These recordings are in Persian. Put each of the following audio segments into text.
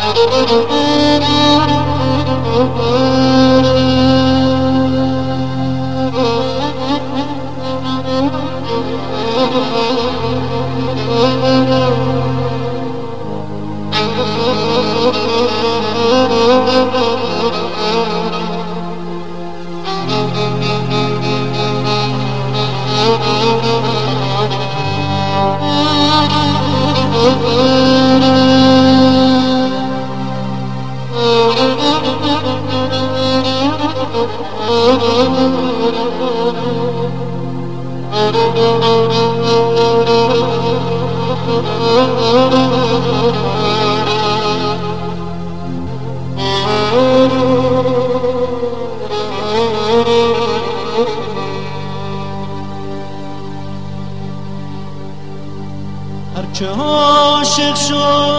هرچه عاشق شد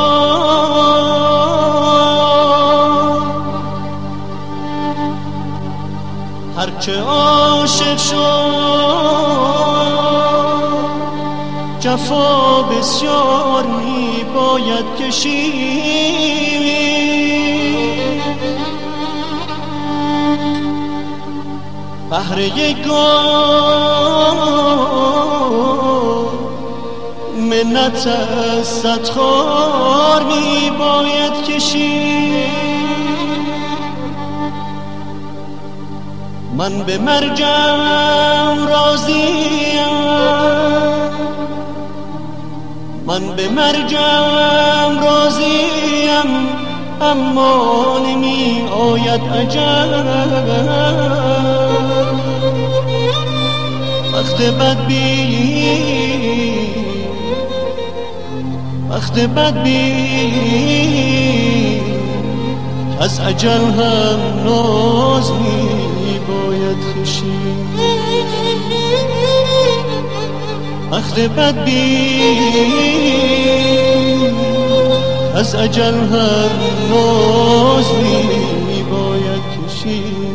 هرچه عاشق شد جفا بسیار می باید کشید بهر یک منت از صد خار می باید کشید من به مرگم راضیم من به مرگم راضیم اما نمی آید عجب وقت بدبین از اجل هم ناز می باید کشید وقت بدبین از اجل هم ناز می باید کشید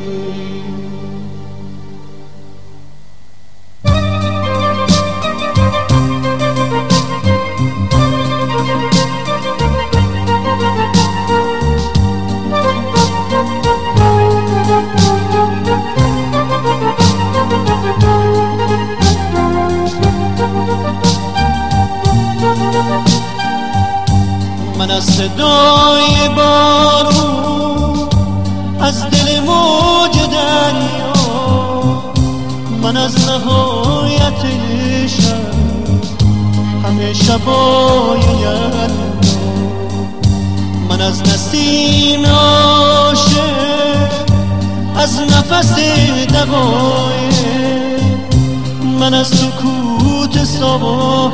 من از صدای بارون از دل موج دریا من از نهایت شب همه شبای یلدا من از نسیم عاشق از نفس دقایق من از سکوت صباح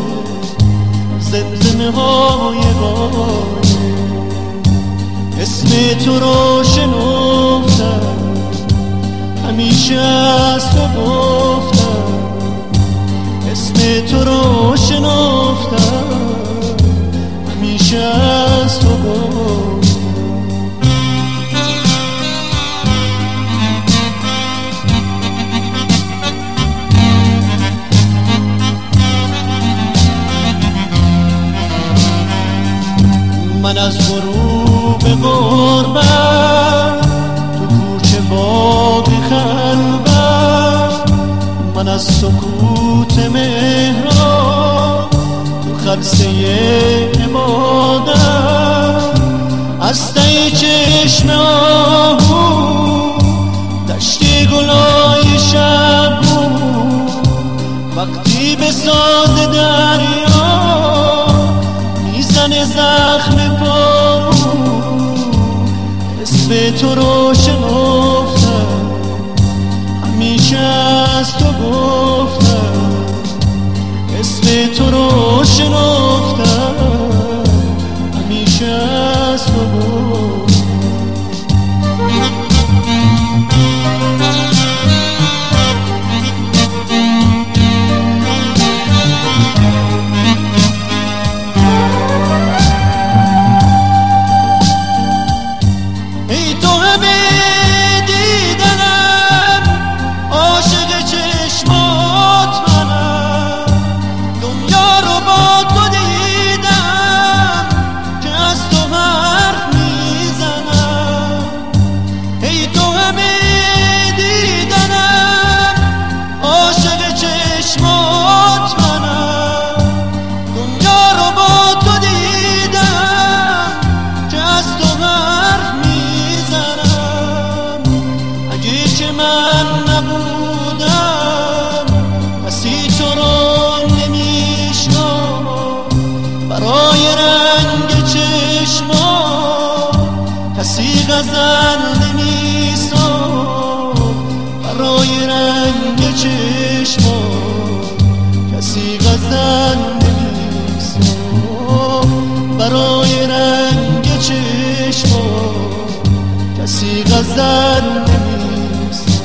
زمزمه های غایب اسم تو رو شنفتم همیشه از تو گفتم اسم تو رو شنفتم همیشه از تو گفتم من از غروب غربت تو کوچه باغ خلوت من از سکوت مهراب تو خلسه عبادت از ته چشم آهو دشت گلای شب وقتی به ساز دریا میزنه زخم بارون اسم تو رو شنفتم همیشه از تو گفتم اسم تو رو شنفتم همیشه از تو گفتم برای رنگ چشما کسی غزل نمی‌سازه.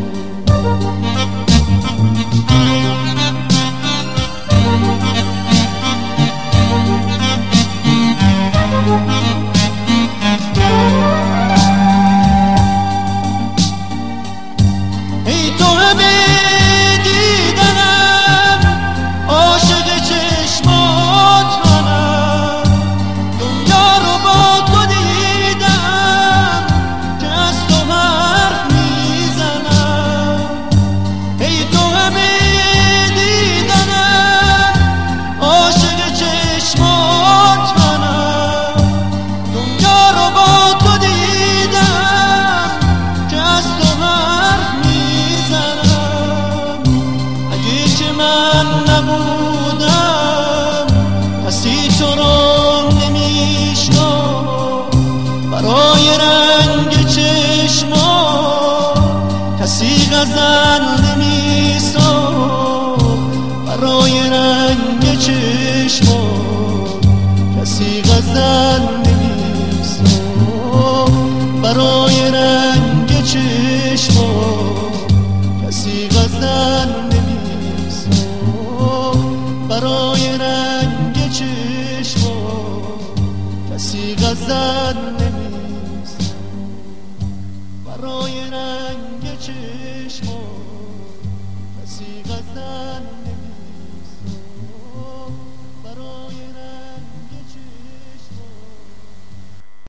ای تو همه دیدنم عاشق چشمات منم، دنیا رو با تو دیدم که از تو حرف میزنم. ای تو همه دیدنم عاشق چشمات منم، دنیا رو با تو دیدم که از تو حرف میزنم. اگه که من نبودم کسی تو رو نمیشنا، برای رنگ چشما کسی غزل نمیساخت، برای رنگ چشما کسی غزل نمیساخت، برای رنگ چشما کسی غزل نمیساخت، برای رنگ چشما کسی غزل نمیساخت، برای رنگ چشما کسی غزل نمیساخت، برای رنگ